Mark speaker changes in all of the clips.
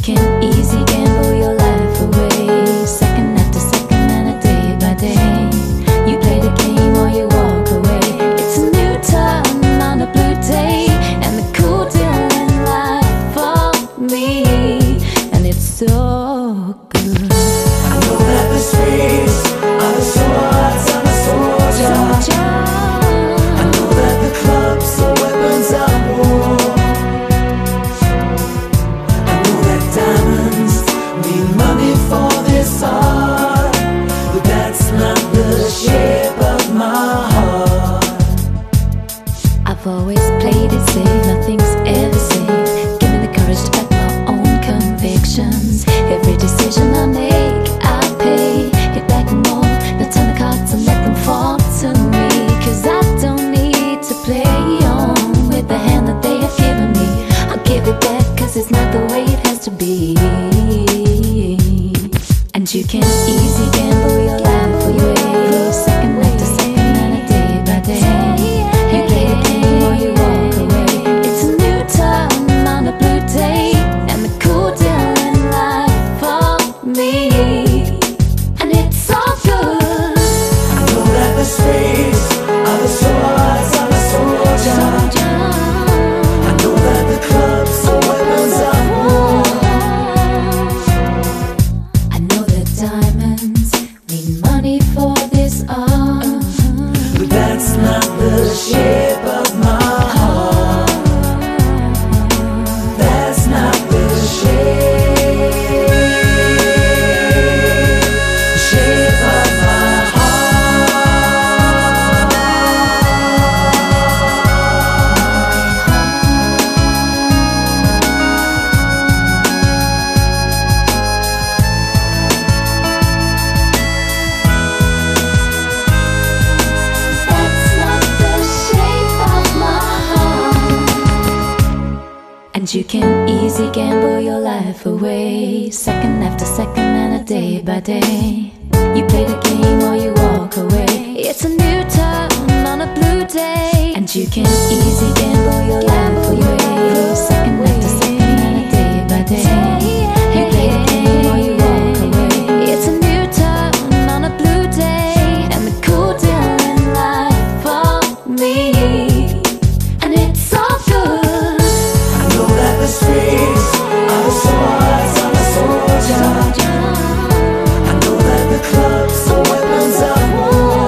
Speaker 1: can easily gamble your life away, second after second and a day by day. You play the game or you walk away. It's a new turn on a blue day, and the cool deal in life for me, and it's so good.
Speaker 2: I know that the streets are the swords of a soldier. I know that the clubs are weapons of war. I know that diamonds need money for this art, but that's not the shape of my heart.
Speaker 1: I've always played it safe, nothing's ever safe. Give me the courage to back my own convictions. Every decision I make, I pay it back and more. Now turn the cards and let them fall to me, 'cause I don't need to play on with the hand that they have given me. I'll give it back 'cause it's not the way it has to be. And you can easily gamble your life away, second after second and a day by day. You play the game or you walk away. It's a new turn on a blue day, and the cool deal in life for me, and it's all good.
Speaker 2: I know that the streets are the swords of a soldier. I know that the clubs are weapons of war.
Speaker 1: I know that diamonds need money for this art,
Speaker 2: But that's not the shape of my heart. That's not the shape of my heart.
Speaker 1: That's not the shape of my heart. And you can easily gamble your life away, second after second and a day by day. You play the game or you walk away. It's a new turn on a blue day, and you can easily gamble your life away, second after second and a day by day. You play the game or you walk away. It's a new turn on a blue day, and the cool deal in life for me, and it's all good.
Speaker 2: I know that the streets are the swords of a soldier. I know that the clubs are weapons of war.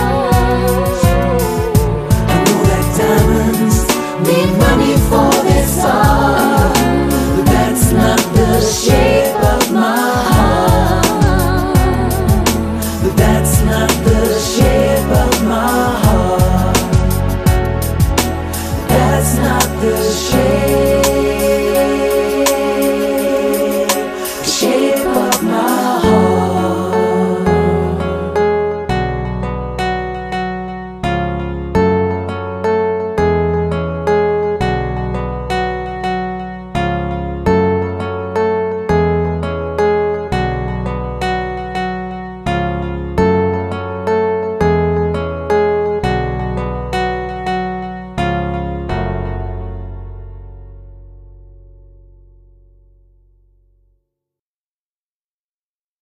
Speaker 2: I know that diamonds need money for this art, but that's not the shape of my heart. But that's not the shape of my heart. That's not the shape